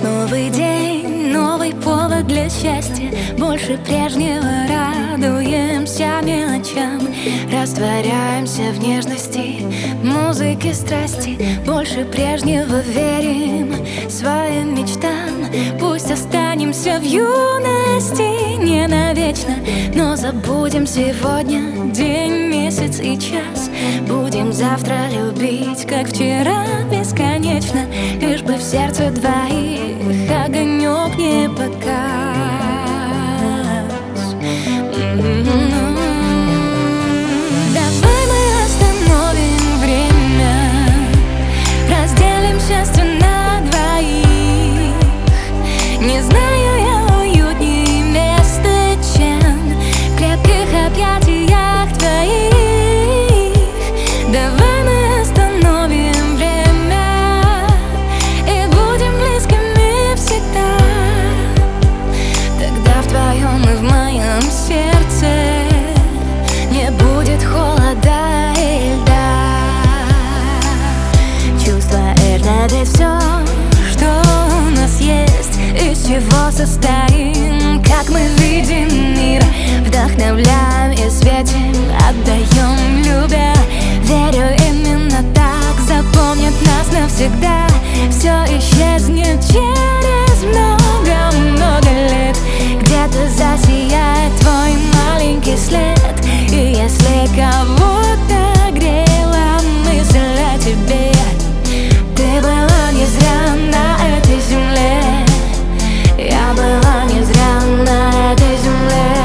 новый день, новый повод для счастья. Больше прежнего радуемся мелочам, растворяемся в нежности, музыке страсти. Больше прежнего верим своим мечтам. Пусть останемся в юности не навечно, но забудем сегодня день, месяц и час. Будем завтра любить, как вчера, бесконечно, лишь бы в сердце двоих огонек не погас. Давай мы остановим время, разделим счастье на двоих. Не знаю я уютнее места, чем в крепких объятиях твоих. Давай мы остановим время и будем близкими всегда. Тогда в твоем и в моем сердце не будет холода и льда. Чувство — это ведь все, что у нас есть, из чего состоим, как мы видим мир. Вдохновляем и светим, отдаем, любя. Верю, именно так запомнят нас навсегда. Все исчезнет через много-много лет. Где-то засияет твой маленький след. И если кого-то грела мысль о тебе, ты была не зря на этой земле. Я была не зря на этой земле.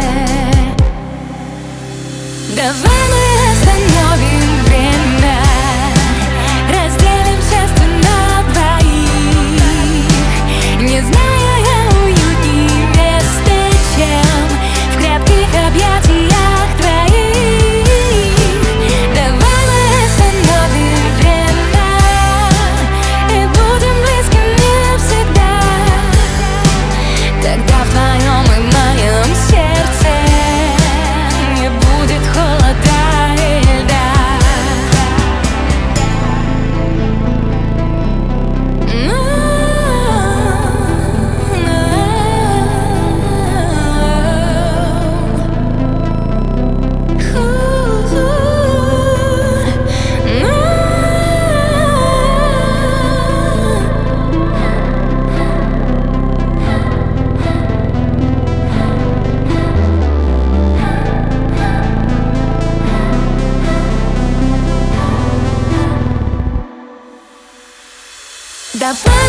Давай мы остановим время, разделим счастье на двоих. Не знаю я уютнее места, чем в крепких объятиях твоих. Давай мы остановим время и будем близкими всегда. Тогда в твоем и в моем сердце не будет холода и льда. Давай